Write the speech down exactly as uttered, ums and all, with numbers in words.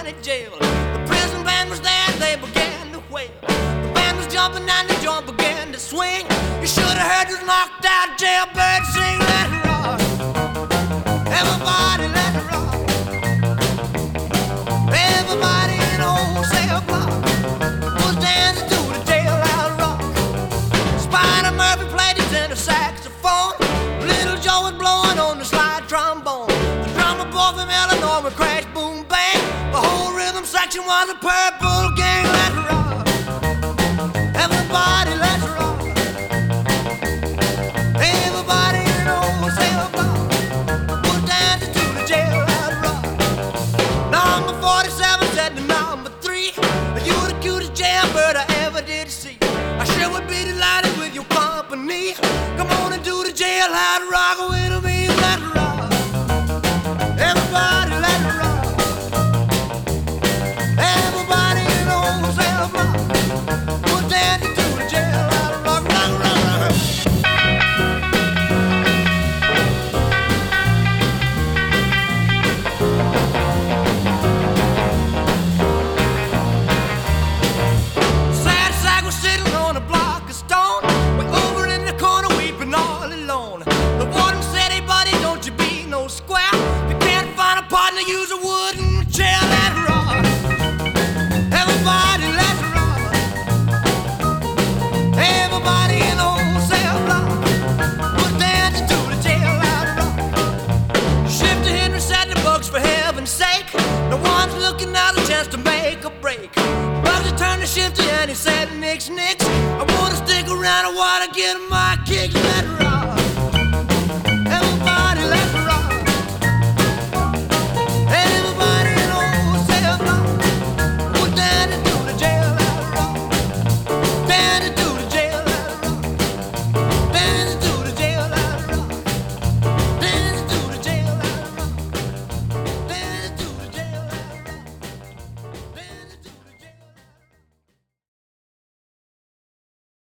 County Jail. The prison band was there, they began to wail. The band was jumping and the joint began to swing. You should have heard this knocked out jailbird sing. Let it rock, everybody let it rock. Everybody in the whole cell block was dancing to the jailhouse rock. Spider Murphy played his tenor saxophone. Little Joe was blowing on the slide trombone. The drummer boy from Illinois would crash, boom, bang. The whole rhythm section was a purple gang. Let's rock, everybody, let's rock. Everybody in the whole cell block was dancing to the jailhouse rock. Number forty-seven said to number three, you the cutest jailbird I ever did see. I sure would be delighted with your company. Come on and do the jailhouse rock with me. Let's rock, everybody, let's rock. Everybody in the whole cell block was dancing to the jailhouse rock, rock, rock, rock. Sad sack was sitting on a block of stone, way over in the corner weeping all alone. The warden said, hey buddy, don't you be no square. If you can't find a partner, use a wooden chair. Let's rock, everybody, let's rock. Everybody in the whole cell block was dancing to the jailhouse rock. Shifty Henry said to Bugs, for heaven's sake, no one's looking out a chance to make a break. Bugsy turned to Shifty and he said, nix, nix, I wanna stick around, I wanna get my kicks. Let's rock.